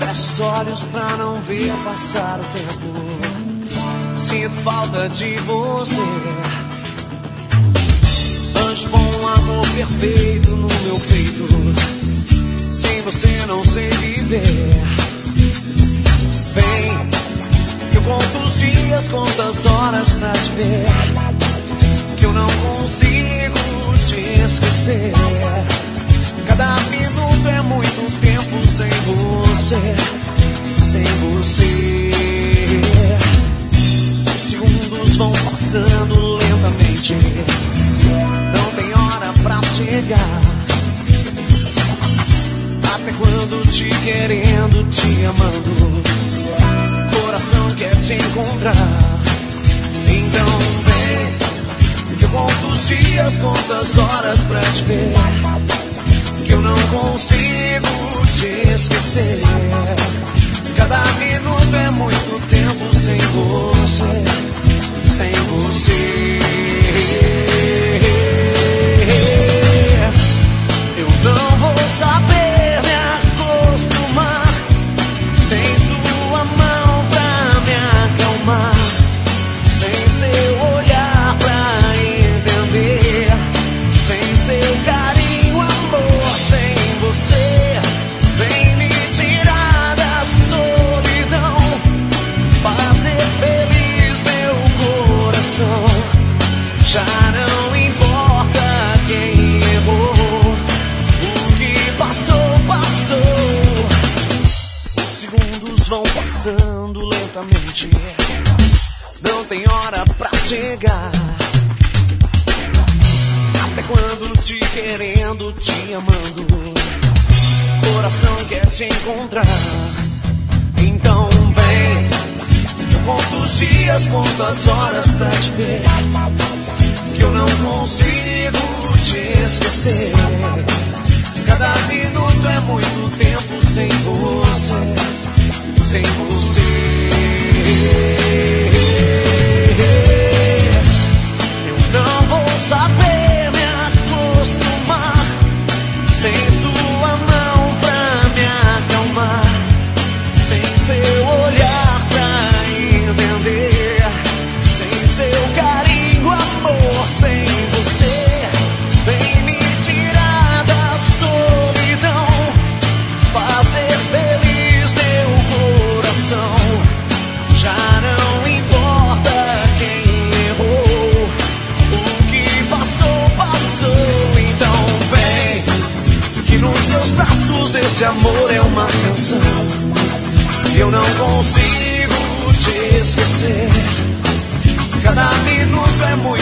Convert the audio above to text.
Fecho os olhos pra não ver passar o tempo. Sinto falta de você. Anjo bom, amor perfeito no meu peito. Sem você não sei viver. Vem, que eu conto os dias, conto as horas pra te ver. Que eu não consigo te esquecer. Cada minuto é muito tempo sem você, sem você. Os segundos vão passando lentamente. Não tem hora pra chegar. Até quando te querendo, te amando, coração quer te encontrar. Então vem, que eu conto os dias, conto as horas pra te ver. Que eu não consigo te esquecer. Cada minuto é muito tempo sem você, sem você. Eu não vou saber me acostumar sem sua mão pra me acalmar, sem seu olhar pra entender, sem seu carinho, amor, sem você. Vem me tirar da solidão, fazer feliz meu coração. Já não importa quem errou, o que passou, passou. Os segundos vão passando lentamente. Não tem hora pra chegar. Até quando te querendo, te amando, coração quer te encontrar. Então vem, eu conto os dias, conto as horas pra te ver. Que eu não consigo te esquecer. Cada minuto é muito tempo sem você, sem você. Eu não vou saber me acostumar sem sua mão pra me acalmar, sem seu olhar pra entender, sem seu carinho, amor, sem você. Vem me tirar da solidão, fazer feliz meu coração. Já não importa quem errou, o que passou, passou. Então vem, que nos seus braços esse amor é uma canção. Eu não consigo te esquecer. Cada minuto é muito